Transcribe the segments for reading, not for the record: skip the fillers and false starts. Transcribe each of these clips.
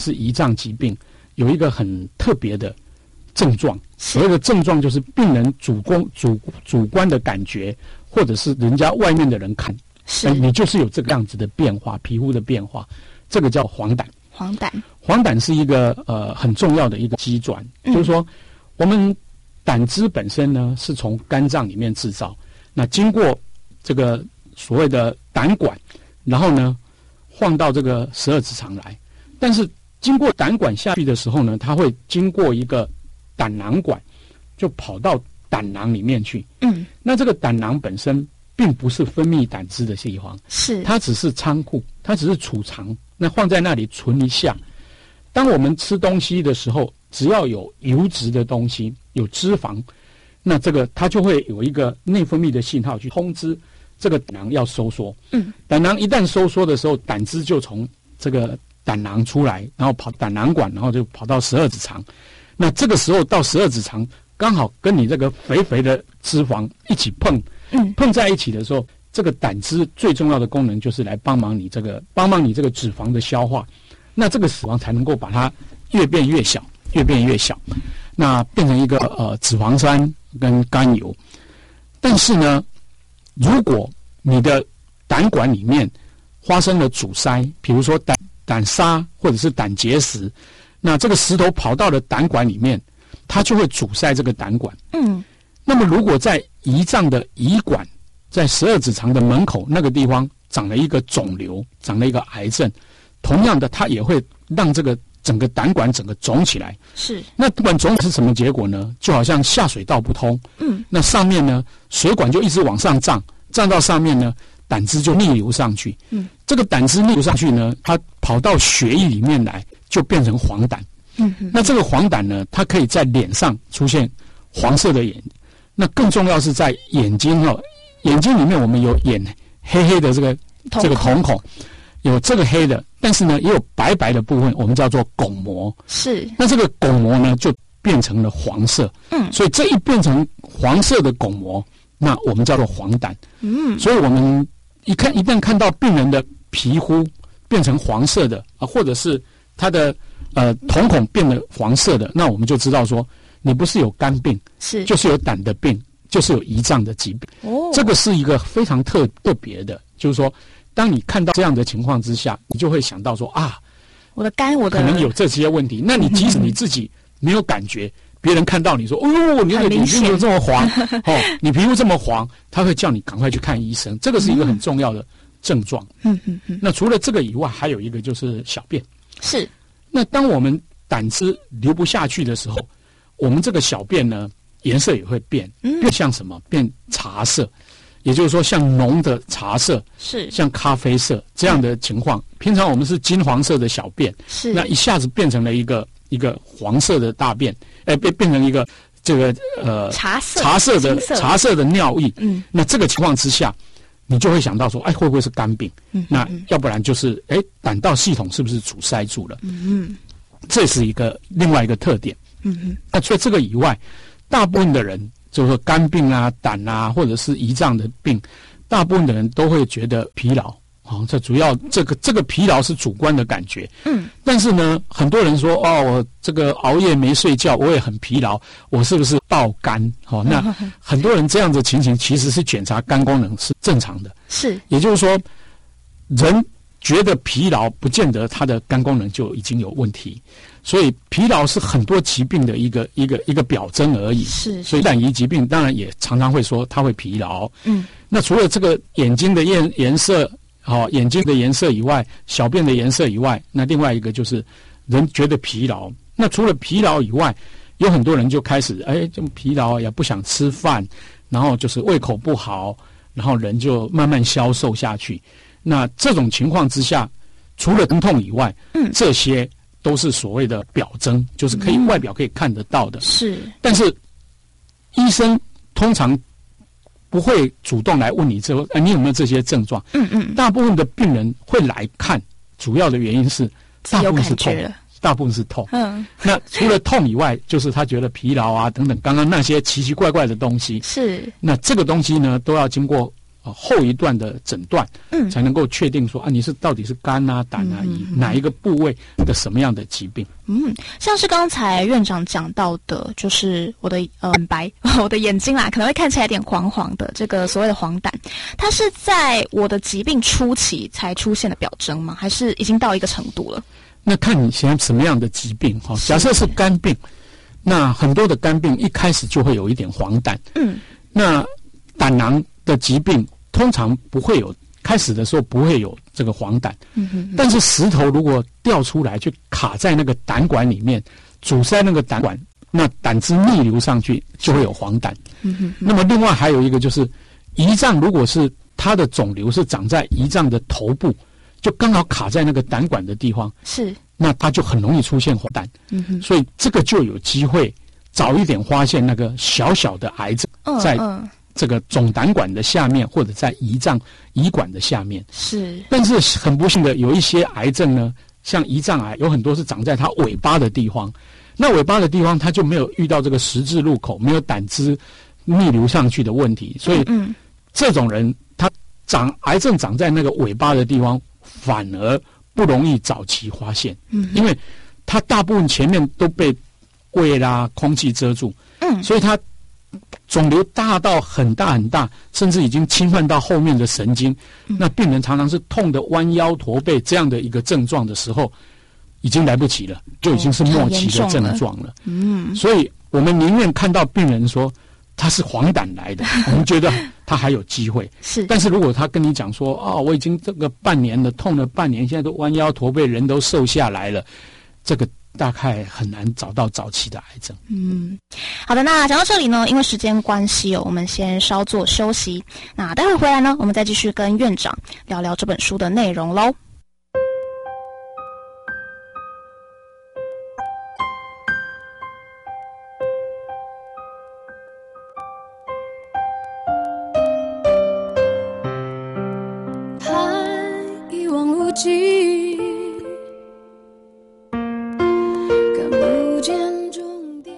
是胰脏疾病，有一个很特别的症状。所谓的症状就是病人主观的感觉，或者是人家外面的人看，你就是有这个样子的变化，皮肤的变化，这个叫黄疸。黄疸是一个很重要的一个机转，就是说我们胆汁本身呢是从肝脏里面制造，那经过这个所谓的胆管，然后呢放到这个12指肠来，但是经过胆管下去的时候呢，它会经过一个胆囊管，就跑到胆囊里面去。那这个胆囊本身并不是分泌胆汁的地方，它只是仓库，它只是储藏，那放在那里存一下。当我们吃东西的时候，只要有油脂的东西，有脂肪，那这个它就会有一个内分泌的信号去通知这个胆囊要收缩。胆囊一旦收缩的时候，胆汁就从这个胆囊出来，然后跑胆囊管，然后就跑到12指肠。那这个时候到12指肠，刚好跟你这个肥肥的脂肪一起碰在一起的时候，这个胆汁最重要的功能就是来帮忙你这个脂肪的消化。那这个脂肪才能够把它越变越小，那变成一个脂肪酸跟甘油。但是呢，如果你的胆管里面发生了阻塞，比如说胆沙或者是胆结石，那这个石头跑到了胆管里面，它就会阻塞这个胆管。那么如果在胰脏的胰管，在12指肠的门口那个地方长了一个肿瘤，长了一个癌症，同样的，它也会让这个整个胆管整个肿起来。那不管肿是什么结果呢？就好像下水道不通。那上面呢，水管就一直往上胀到上面呢，胆汁就逆流上去。这个胆汁逆流上去呢，它跑到血液里面来，就变成黄疸。那这个黄疸呢，它可以在脸上出现黄色的眼，那更重要是在眼睛眼睛里面我们有眼黑黑的这个瞳孔，有这个黑的，但是呢也有白白的部分，我们叫做巩膜。那这个巩膜呢就变成了黄色。所以这一变成黄色的巩膜，那我们叫做黄疸。所以我们一旦看到病人的皮肤变成黄色的或者是他的瞳孔变得黄色的，那我们就知道说你不是有肝病，就是有胆的病，就是有胰脏的疾病。这个是一个非常特别的，就是说当你看到这样的情况之下，你就会想到说我的肝可能有这些问题。那你即使你自己没有感觉，别人看到你说你的皮肤这么黄你皮肤这么黄，他会叫你赶快去看医生。这个是一个很重要的症状。那除了这个以外，还有一个就是小便。那当我们胆汁流不下去的时候，我们这个小便呢颜色也会变像什么？变茶色，也就是说像浓的茶色，像咖啡色这样的情况。平常我们是金黄色的小便，那一下子变成了一个黄色的大便，变成一个这个茶色的尿液。那这个情况之下，你就会想到说，会不会是肝病？那要不然就是胆道系统是不是阻塞住了？这是另外一个特点。那除了这个以外，大部分的人就是说肝病胆或者是胰脏的病，大部分的人都会觉得疲劳。这主要这个疲劳是主观的感觉。但是呢，很多人说我这个熬夜没睡觉，我也很疲劳，我是不是爆肝？那很多人这样的情形其实是检查肝功能是正常的。也就是说，人觉得疲劳，不见得他的肝功能就已经有问题。所以疲劳是很多疾病的一个表征而已。所以胆胰疾病当然也常常会说他会疲劳。那除了这个眼睛的颜色眼睛的颜色以外，小便的颜色以外，那另外一个就是人觉得疲劳。那除了疲劳以外，有很多人就开始这么疲劳也不想吃饭，然后就是胃口不好，然后人就慢慢消瘦下去。那这种情况之下，除了疼痛以外，这些都是所谓的表征，就是外表可以看得到的。但是医生通常不会主动来问你你有没有这些症状。大部分的病人会来看，主要的原因是大部分是痛。那除了痛以外，就是他觉得疲劳等等，刚刚那些奇奇怪怪的东西。那这个东西呢，都要经过后一段的诊断，才能够确定说你是到底是肝啊、胆啊，以哪一个部位的什么样的疾病。 像是刚才院长讲到的，就是我的很白，我的眼睛啦，可能会看起来有点黄黄的，这个所谓的黄疸，它是在我的疾病初期才出现的表征吗？还是已经到一个程度了？ 那看你现在什么样的疾病哈。假设是肝病，那很多的肝病一开始就会有一点黄疸。那胆囊的疾病通常不会有，开始的时候不会有这个黄疸。但是石头如果掉出来，就卡在那个胆管里面，阻塞那个胆管，那胆汁逆流上去就会有黄疸。那么另外还有一个就是胰脏，如果是它的肿瘤是长在胰脏的头部，就刚好卡在那个胆管的地方，那它就很容易出现黄疸。所以这个就有机会早一点发现那个小小的癌症在这个总胆管的下面，或者在胰管的下面。但是很不幸的，有一些癌症呢，像胰脏癌，有很多是长在它尾巴的地方。那尾巴的地方，它就没有遇到这个十字路口，没有胆汁逆流上去的问题。所以这种人，他癌症长在那个尾巴的地方，反而不容易早期发现。因为它大部分前面都被胃啦、空气遮住。所以它肿瘤大到很大很大，甚至已经侵犯到后面的神经。那病人常常是痛得弯腰驼背这样的一个症状的时候，已经来不及了，就已经是末期的症状了。所以我们宁愿看到病人说他是黄疸来的，我们觉得他还有机会。但是如果他跟你讲说我已经这个半年了，痛了半年，现在都弯腰驼背，人都瘦下来了，这个大概很难找到早期的癌症。 好的，那讲到这里呢，因为时间关系我们先稍作休息。那待会回来呢，我们再继续跟院长聊聊这本书的内容咯。 一望无际，看不见终点。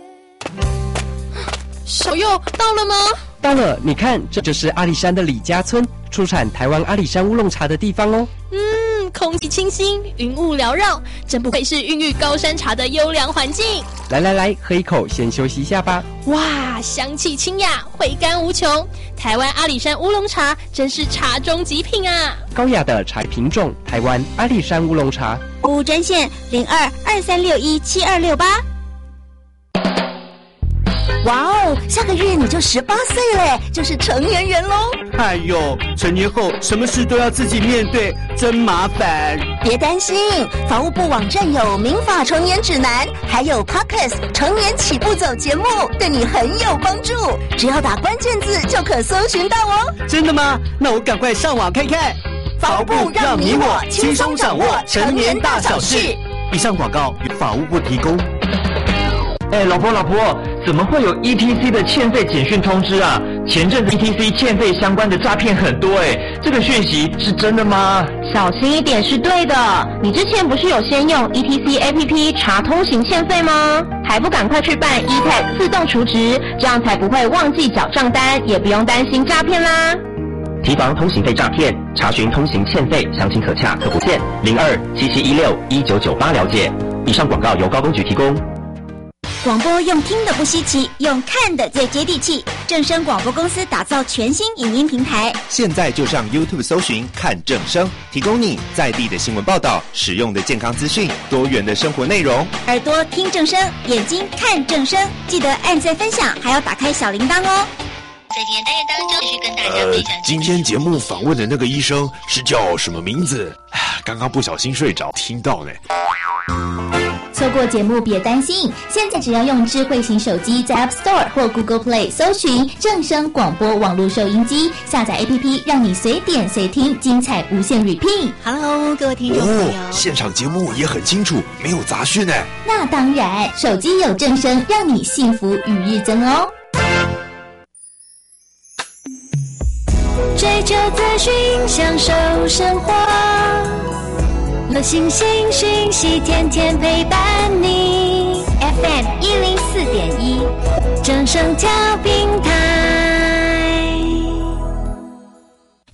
小佑到了吗？ 到了，你看，这就是阿里山的李家村，出产台湾阿里山乌龙茶的地方哦。 空气清新，云雾缭绕，真不愧是孕育高山茶的优良环境。 来，喝一口，先休息一下吧。 哇，香气清雅，回甘无穷。台湾阿里山乌龙茶真是茶中极品啊！ 高雅的茶品种，台湾阿里山乌龙茶。 服务专线02-2361-7268。哇哦，下个月你就18岁了，就是成年人咯。 哎呦，成年后什么事都要自己面对，真麻烦。 别担心，法务部网站有民法成年指南，还有 Podcast 成年起步走节目，对你很有帮助。只要打关键字就可搜寻到哦。 真的吗？那我赶快上网看看。 法务部让你我轻松掌握成年大小事。 以上广告由法务部提供。 老婆，怎么会有 ETC 的欠费简讯通知啊？前阵子 ETC 欠费相关的诈骗很多这个讯息是真的吗？ 小心一点是对的。你之前不是有先用 ETC APP 查通行欠费吗？还不赶快去办 eTag 自动储值，这样才不会忘记缴账单，也不用担心诈骗啦。 提防通行费诈骗，查询通行欠费，详情可洽客服线02-7716-1998了解。以上广告由高公局提供。 广播用听的不稀奇，用看的最接地气。正声广播公司打造全新影音平台， 现在就上 YouTube 搜寻看正声，提供你在地的新闻报道、实用的健康资讯、多元的生活内容。 耳朵听正声，眼睛看正声，记得按赞分享，还要打开小铃铛哦。 在今天单元当中，继续跟大家分享。 今天节目访问的那个医生是叫什么名字？刚刚不小心睡着，听到呢。 错过节目别担心，现在只要用智慧型手机在 App Store 或 Google Play 搜寻正声广播网络收音机，下载 APP 让你随点随听，精彩无限 repeat。 Hello， 各位听众朋友， 现场节目也很清楚，没有杂讯那当然，手机有正声，让你幸福与日增哦。 追求资讯，享受生活，流行新讯息，天天陪伴你。FM 104.1，正声调频台。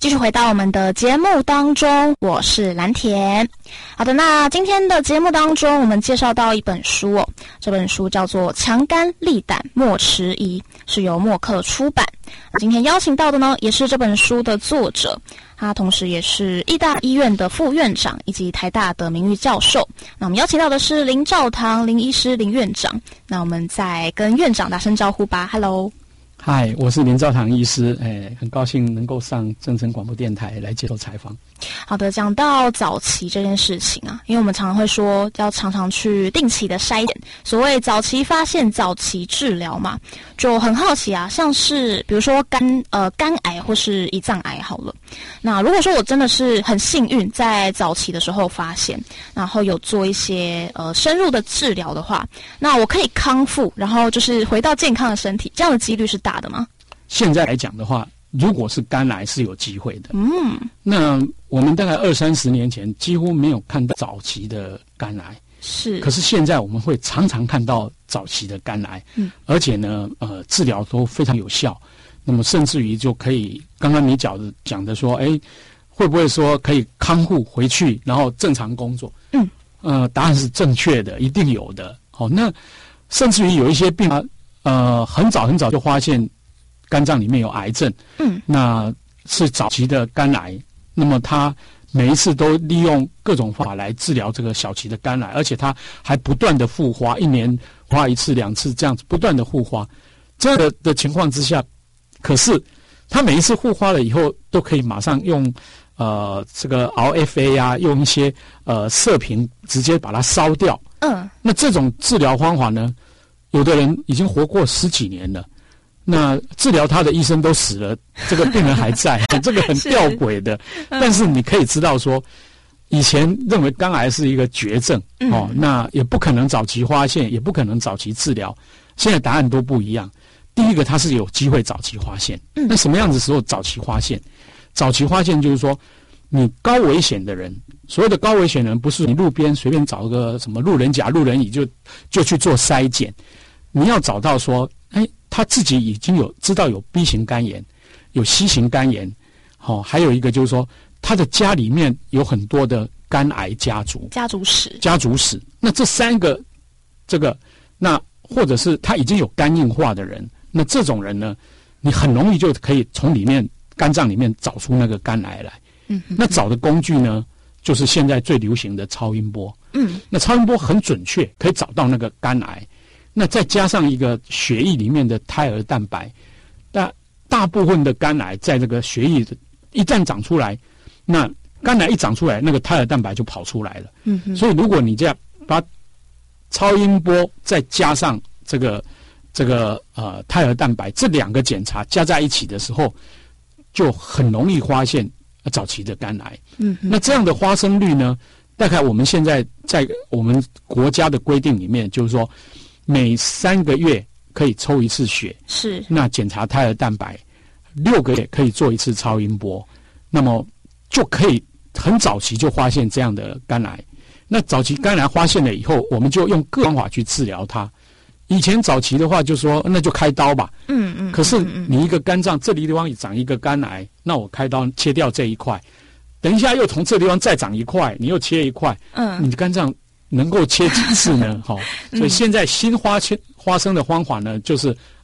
继续回到我们的节目当中，我是蓝田。好的，那今天的节目当中，我们介绍到一本书哦，这本书叫做《强肝利胆莫迟疑》，是由默克出版。今天邀请到的呢，也是这本书的作者，他同时也是义大医院的副院长以及台大的名誉教授。那我们邀请到的是林兆堂林医师林院长，那我们再跟院长打声招呼吧。Hello。 嗨，我是林兆堂医师，很高兴能够上正声广播电台来接受采访。 好的，讲到早期这件事情啊，因为我们常常会说要常常去定期的筛检，所谓早期发现、早期治疗嘛，就很好奇啊，像是比如说肝癌或是胰脏癌好了，那如果说我真的是很幸运在早期的时候发现，然后有做一些深入的治疗的话，那我可以康复，然后就是回到健康的身体，这样的几率是大的吗？ 现在来讲的话，如果是肝癌是有机会的。那我们大概20-30年前几乎没有看到早期的肝癌， 是。可是现在我们会常常看到早期的肝癌，而且呢，治疗都非常有效。那么甚至于就可以，刚刚你讲的说，会不会说可以康复回去，然后正常工作？答案是正确的，一定有的。好，那甚至于有一些病很早就发现肝脏里面有癌症，那是早期的肝癌。那么他每一次都利用各种方法来治疗这个小期的肝癌，而且他还不断的复发，一年发1次2次这样子不断的复发。这样的情况之下，可是他每一次复发了以后，都可以马上用这个 RFA 啊，用一些射频直接把它烧掉。那这种治疗方法呢，有的人已经活过10几年了。那治疗他的医生都死了，这个病人还在，这个很吊诡的。但是你可以知道说，以前认为肝癌是一个绝症，那也不可能早期发现，也不可能早期治疗。现在答案都不一样。第一个，它是有机会早期发现。那什么样子时候早期发现？早期发现就是说，你高危险的人，所谓的高危险人，不是你路边随便找个什么路人甲、路人乙就去做筛检，你要找到说，他自己已经知道有 B 型肝炎，有 C 型肝炎，还有一个就是说，他的家里面有很多的肝癌家族史。那这3个，那或者是他已经有肝硬化的人，那这种人呢，你很容易就可以从肝脏里面找出那个肝癌来。那找的工具呢，就是现在最流行的超音波。那超音波很准确，可以找到那个肝癌。那再加上一个血液里面的胎儿蛋白，大部分的肝癌在这个血液一旦长出来，那肝癌一长出来，那个胎儿蛋白就跑出来了。所以如果你这样把超音波再加上这个胎儿蛋白这2个检查加在一起的时候，就很容易发现早期的肝癌。那这样的发生率呢，大概我们现在在我们国家的规定里面，就是说每3个月可以抽1次血，是那检查胎儿蛋白，6个月可以做1次超音波，那么就可以很早期就发现这样的肝癌。那早期肝癌发现了以后，我们就用各方法去治疗它。以前早期的话就说那就开刀吧，可是你一个肝脏这里地方长一个肝癌，那我开刀切掉这一块，等一下又从这地方再长一块，你又切一块，你的肝脏能够切几次呢？所以现在新发生的方法呢，就是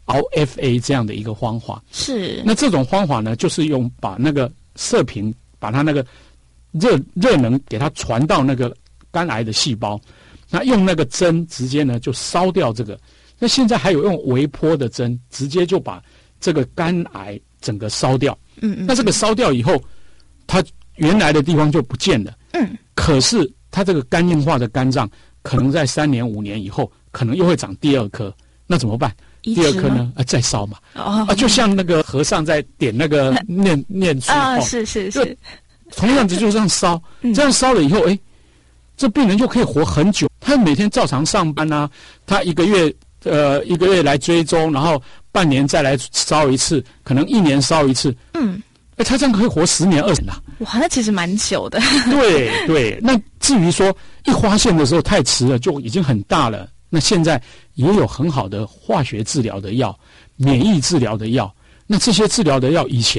RFA 这样的一个方法。是。那这种方法呢，就是用把那个射频，把它那个热能给它传到那个肝癌的细胞，那用那个针直接呢就烧掉这个。那现在还有用微波的针，直接就把这个肝癌整个烧掉。那这个烧掉以后，它原来的地方就不见了。可是它这个肝硬化的肝脏，可能在3年5年以后，可能又会长第2颗，那怎么办？第2颗呢？再烧嘛。就像那个和尚在点那个念珠。是。同样子就这样烧，这样烧了以后，这病人就可以活很久。他每天照常上班啊，他一个月来追踪，然后半年再来烧1次，可能1年烧1次。他这样可以活10年20年了。 哇，那其实蛮久的。 对，那至于说一发现的时候太迟了，就已经很大了。那现在也有很好的化学治疗的药、免疫治疗的药。那这些治疗的药以前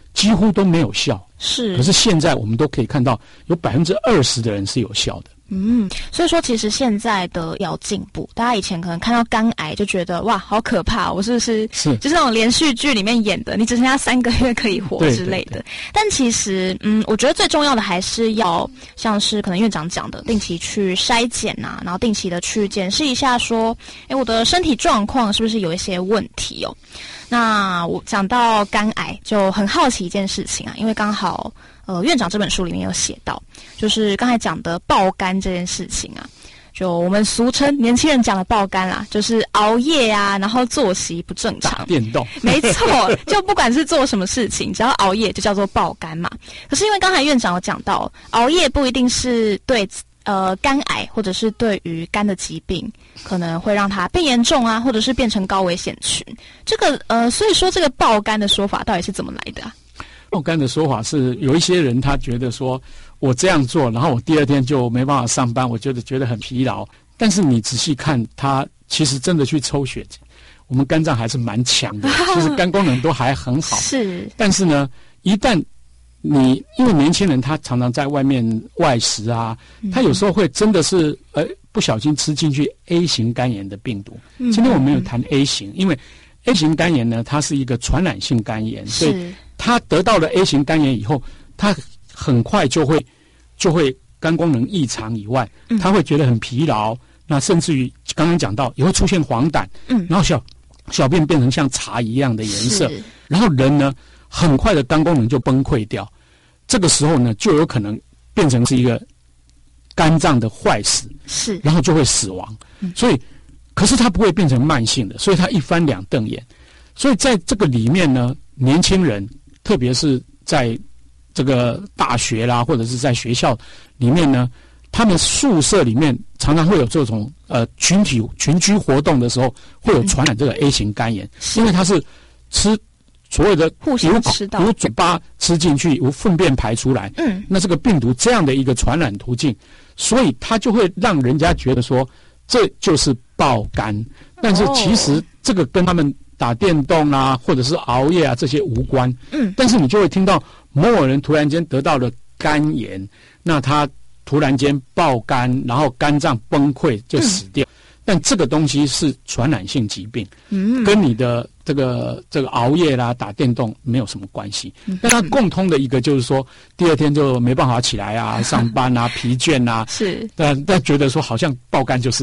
几乎都没有效。 是， 可是现在我们都可以看到，有20%的人是有效的。 所以说其实现在的要进步，大家以前可能看到肝癌就觉得哇好可怕，我是不是就是那种连续剧里面演的，你只剩下3个月可以活之类的。对对对，但其实我觉得最重要的还是要像是可能院长讲的，定期去筛检啊，然后定期的去检视一下说，我的身体状况是不是有一些问题哦。那我讲到肝癌就很好奇一件事情啊，因为刚好院长这本书里面有写到，就是刚才讲的爆肝这件事情啊，就我们俗称年轻人讲的爆肝啦，就是熬夜啊，然后作息不正常， 打电动， 没错，就不管是做什么事情，只要熬夜就叫做爆肝嘛。可是因为刚才院长有讲到，熬夜不一定是对肝癌或者是对于肝的疾病可能会让它变严重啊，或者是变成高危险群。这个所以说这个爆肝的说法到底是怎么来的啊？ 爆肝的说法是有一些人他觉得说我这样做，然后我第二天就没办法上班，我觉得很疲劳。但是你仔细看，他其实真的去抽血，我们肝脏还是蛮强的，就是肝功能都还很好。 是， 但是呢，一旦因为年轻人他常常在外面外食啊，他有时候会真的是不小心吃进去 A 型肝炎的病毒。今天我们有谈 A 型，因为 A 型肝炎呢，它是一个传染性肝炎，所以他得到了 A 型肝炎以后，他很快就会肝功能异常以外，他会觉得很疲劳，那甚至于刚刚讲到也会出现黄疸，然后小便变成像茶一样的颜色，然后人呢很快的肝功能就崩溃掉，这个时候呢就有可能变成是一个肝脏的坏死， 是， 然后就会死亡。所以可是它不会变成慢性的，所以它一翻两瞪眼。所以在这个里面呢，年轻人特别是在这个大学啦，或者是在学校里面呢，他们宿舍里面常常会有这种群居活动的时候，会有传染这个 A 型肝炎，因为它是吃所谓的由嘴巴吃进去，由粪便排出来，那这个病毒这样的一个传染途径，所以它就会让人家觉得说这就是爆肝，但是其实这个跟他们打电动啊，或者是熬夜啊这些无关。但是你就会听到某某人突然间得到了肝炎，那他突然间爆肝，然后肝脏崩溃就死掉。但这个东西是传染性疾病，跟你的这个熬夜啦、打电动没有什么关系。但它共通的一个就是说，第二天就没办法起来啊，上班啊，疲倦啊， 是。 但觉得说好像爆肝就是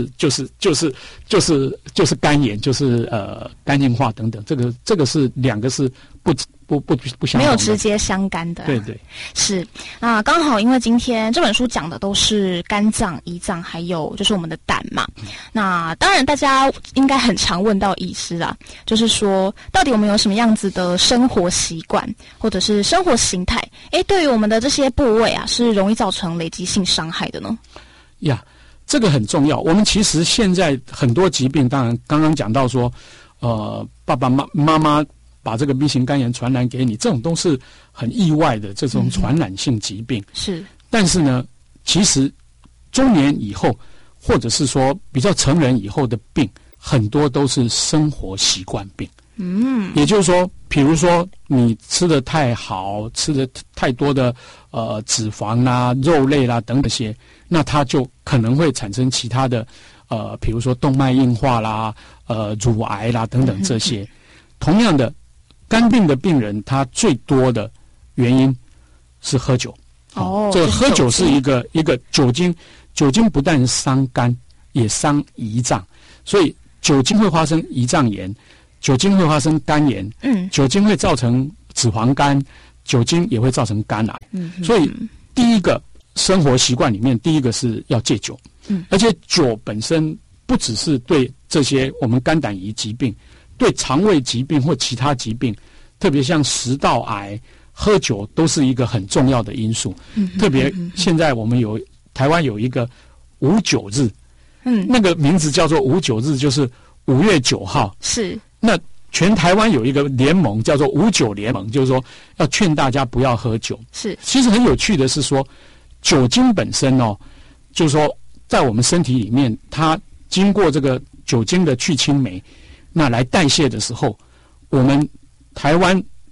肝炎，就是肝硬化等等。这个是两个是不相同的， 没有直接相干的。 对对， 是。那刚好因为今天这本书讲的都是肝脏、胰脏，还有就是我们的胆嘛。那当然大家应该很常问到医师啊，就是说到底我们有什么样子的生活习惯或者是生活形态，对于我们的这些部位啊，是容易造成累积性伤害的呢？ 这个很重要。我们其实现在很多疾病，当然刚刚讲到说，爸爸妈妈把这个 B 型肝炎传染给你，这种都是很意外的这种传染性疾病。 是。 但是呢，其实中年以后，或者是说比较成人以后的病，很多都是生活习惯病。也就是说，比如说你吃的太好，吃的太多的脂肪啦、肉类啦等等些，那它就可能会产生其他的比如说动脉硬化啦、乳癌啦等等这些。同样的，肝病的病人他最多的原因是喝酒。这个喝酒是一个酒精不但伤肝，也伤胰脏，所以酒精会发生胰脏炎。酒精会发生肝炎，酒精会造成脂肪肝，酒精也会造成肝癌。所以第一个生活习惯里面，第一个是要戒酒。而且酒本身不只是对这些我们肝胆胰疾病，对肠胃疾病或其他疾病，特别像食道癌，喝酒都是一个很重要的因素。特别现在我们台湾有一个无酒日，那个名字叫做无酒日，就是5月9号。 是。 那全台湾有一个联盟叫做无酒联盟，就是说要劝大家不要喝酒。 是。 其实很有趣的是说，酒精本身就是说在我们身体里面，它经过这个酒精的去氢酶，那来代谢的时候，我们台湾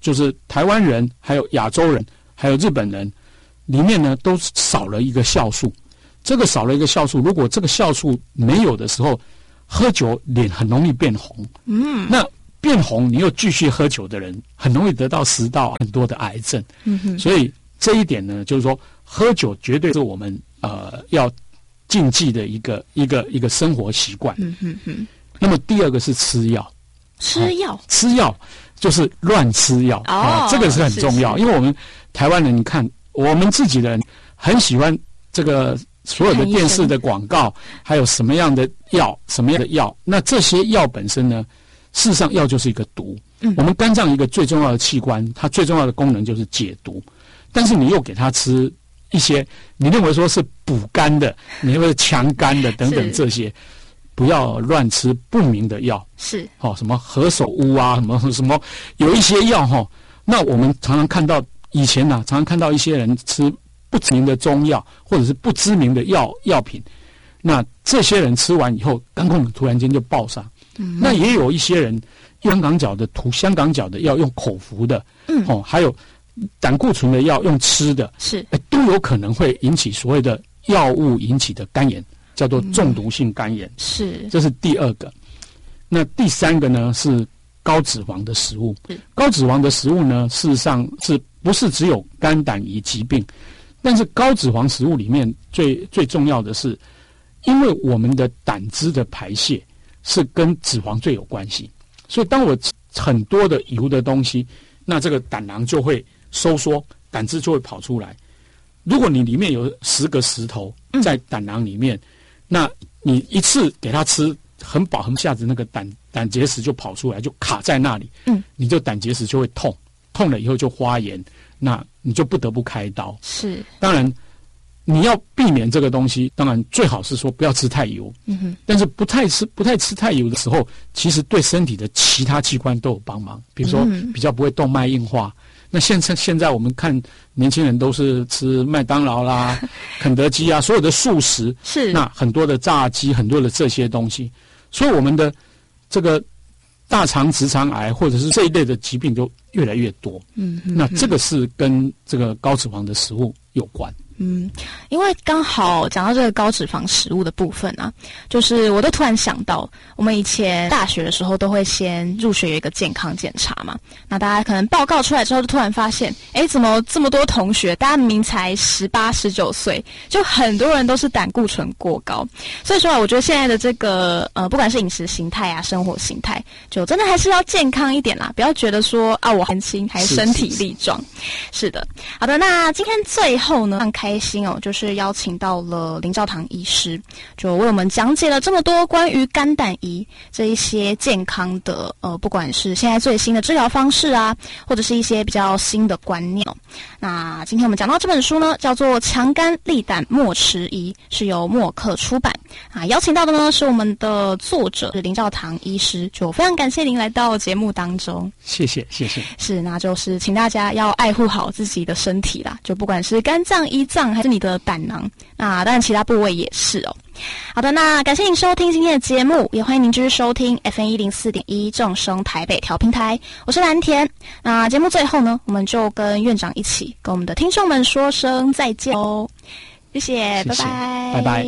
就是台湾人、还有亚洲人、还有日本人里面呢，都少了一个酵素。这个少了一个酵素，如果这个酵素没有的时候，喝酒脸很容易变红。那变红，你又继续喝酒的人，很容易得到食道很多的癌症。所以这一点呢，就是说喝酒绝对是我们要禁忌的一个生活习惯。那么第二个是吃药。吃药就是乱吃药这个是很重要。因为我们台湾人，你看我们自己人很喜欢这个所有的电视的广告，还有什么样的药，那这些药本身呢，事实上药就是一个毒。我们肝脏一个最重要的器官，它最重要的功能就是解毒，但是你又给它吃一些你认为说是补肝的，你认为强肝的等等这些，不要乱吃不明的药。是什么何首乌啊，什么有一些药那我们常常看到以前常常看到一些人吃不知名的中药或者是不知名的药品，那这些人吃完以后肝功能突然间就爆伤。那也有一些人香港脚的药用口服的，还有胆固醇的药用吃的，都有可能会引起所谓的药物引起的肝炎，叫做中毒性肝炎。这是第二个。那第三个呢是高脂肪的食物。高脂肪的食物呢，事实上是不是只有肝胆胰疾病？但是高脂肪食物里面最重要的是，因为我们的胆汁的排泄是跟脂肪最有关系，所以当我吃很多的油的东西，那这个胆囊就会收缩，胆汁就会跑出来。如果你里面有10个石头在胆囊里面，那你一次给它吃很饱，一下子那个胆结石就跑出来，就卡在那里。你就胆结石就会痛了以后就发炎，那你就不得不开刀。当然你要避免这个东西，当然最好是说不要吃太油。但是不太吃太油的时候，其实对身体的其他器官都有帮忙。比如说比较不会动脉硬化。那现在我们看年轻人都是吃麦当劳啦、肯德基啊，所有的素食，那很多的炸鸡，很多的这些东西，所以我们的这个大肠直肠癌或者是这一类的疾病就越来越多。那这个是跟这个高脂肪的食物有关。 因为刚好讲到这个高脂肪食物的部分啊，就是我都突然想到，我们以前大学的时候都会先入学有一个健康检查嘛，那大家可能报告出来之后就突然发现，怎么这么多同学，大家明明才18、19岁，就很多人都是胆固醇过高。所以说我觉得现在的这个不管是饮食形态啊、生活形态，就真的还是要健康一点啦，不要觉得说我很轻还身体力壮。是的，好的，那今天最后呢，开心就是邀请到了林兆堂医师，就为我们讲解了这么多关于肝胆胰这一些健康的不管是现在最新的治疗方式啊，或者是一些比较新的观念。那今天我们讲到这本书呢，叫做《强肝利胆莫迟疑》，是由默克出版啊。邀请到的呢是我们的作者是林兆堂医师，就非常感谢您来到节目当中。 谢谢。 是，那就是请大家要爱护好自己的身体啦，就不管是肝脏、胰脏还是你的胆囊，那当然其他部位也是哦。好的，那感谢您收听今天的节目，也欢迎您继续收听 FM104.1 正声台北调频台，我是蓝田。那节目最后呢，我们就跟院长一起跟我们的听众们说声再见哦，谢谢，拜拜， 拜拜。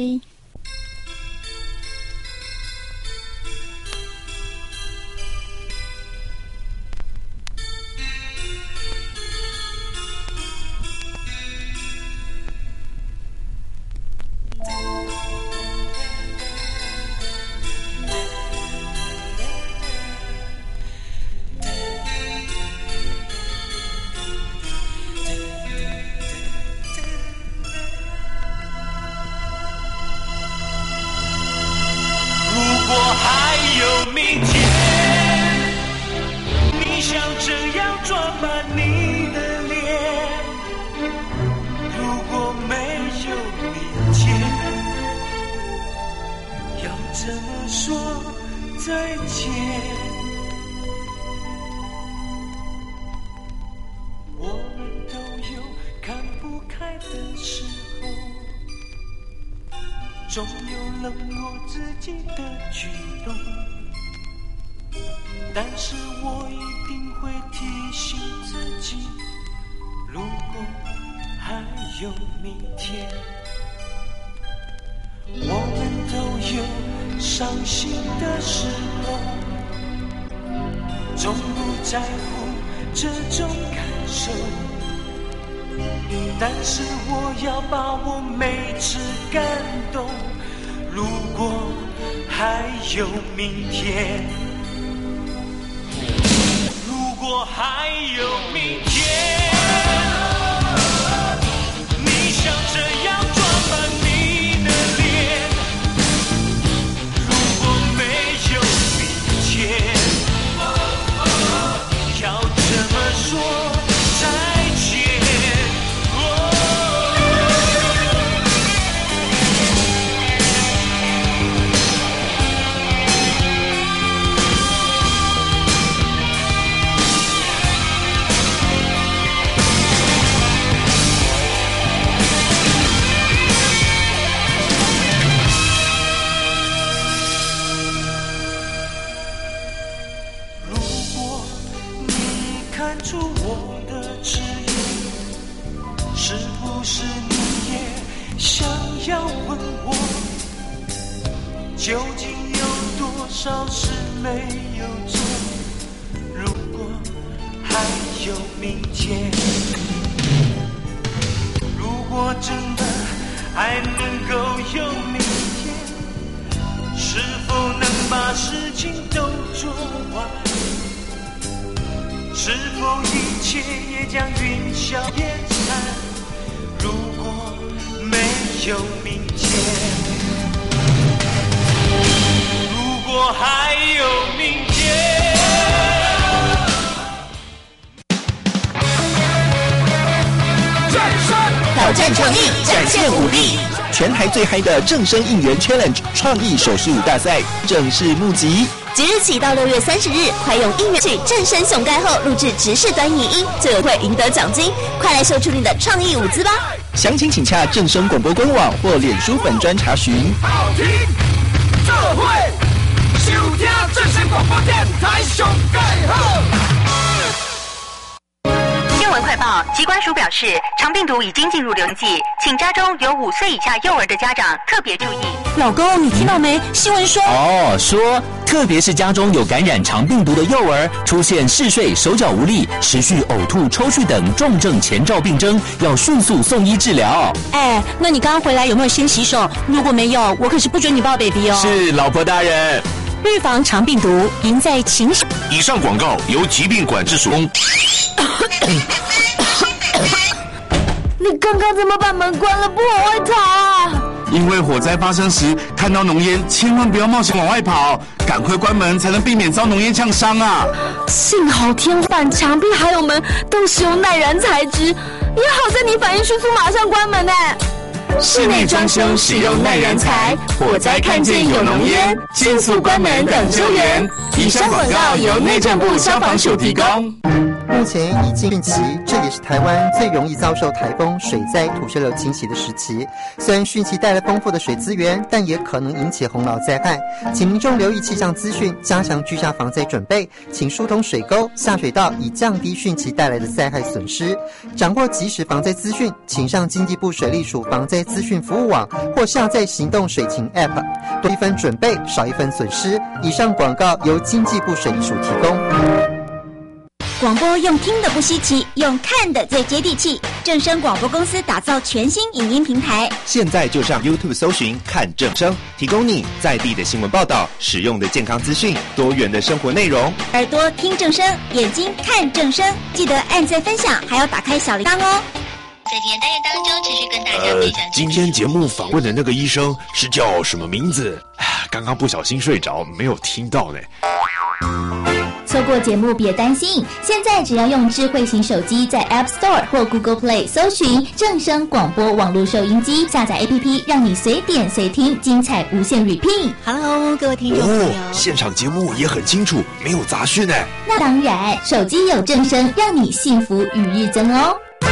总有冷落自己的举动， 但是我一定会提醒自己，如果还有明天，我们都有伤心的时候，从不在乎这种感受，但是我要把握每次感动，如果还有明天，如果还有明天，你想这样装扮你的脸，如果没有明天，要怎么说再见？看出我的迟疑，是不是你也想要问我，究竟有多少事没有做？如果还有明天，如果真的还能够有明天，是否能把事情都做完？是否一切也将云消烟散？如果没有明天，如果还有明天， 战声挑战创意，展现武力。全台最嗨的正声应援 Challenge 创意手势舞大赛正式募集。 即日起到6月30日，快用应援曲正声熊盖后录制直视短影音，就有会赢得奖金。快来秀出你的创意舞姿吧！ 详情请洽正声广播官网或脸书粉专查询。 好听，这会收听正声广播电台熊盖后。 新闻快报：疾管署表示，肠病毒已经进入流行季，请家中有5岁以下幼儿的家长特别注意。 老公，你听到没？新闻说说特别是家中有感染肠病毒的幼儿，出现嗜睡、手脚无力、持续呕吐、抽搐等重症前兆病征，要迅速送医治疗。 那你刚刚回来有没有先洗手？如果没有，我可是不准你抱 baby 哦。 是，老婆大人。 预防肠病毒，赢在勤洗。 以上广告由疾病管制署供。 你刚刚怎么把门关了，不往外逃啊？ 因为火灾发生时看到浓烟，千万不要冒险往外跑，赶快关门才能避免遭浓烟呛伤啊！ 幸好天花板、墙壁还有门都使用耐燃材质，也好在你反应迅速，马上关门室内装修使用耐燃材，火灾看见有浓烟，迅速关门等救援。以上广告由内政部消防署提供。 目前已近汛期，这也是台湾最容易遭受台风、水灾、土石流侵袭的时期。虽然汛期带来丰富的水资源，但也可能引起洪涝灾害。请民众留意气象资讯，加强居家防灾准备，请疏通水沟、下水道，以降低汛期带来的灾害损失。掌握即时防灾资讯，请上经济部水利署防灾资讯服务网或下载行动水情 App， 多一份准备，少一份损失。以上广告由经济部水利署提供。 广播用听的不稀奇，用看的最接地气。正声广播公司打造全新影音平台， 现在就上 YouTube 搜寻看正声，提供你在地的新闻报道、实用的健康资讯、多元的生活内容。 耳朵听正声，眼睛看正声，记得按赞分享，还要打开小铃铛哦。 在今天单元当中，持续跟大家分享。 今天节目访问的那个医生是叫什么名字？刚刚不小心睡着，没有听到呢。 错过节目别担心，现在只要用智慧型手机在 App Store 或 Google Play 搜寻正声广播网络收音机，下载 APP， 让你随点随听，精彩无限 repeat。 Hello， 各位听众朋友， 现场节目也很清楚，没有杂讯呢。 那当然，手机有正声，让你幸福与日增哦。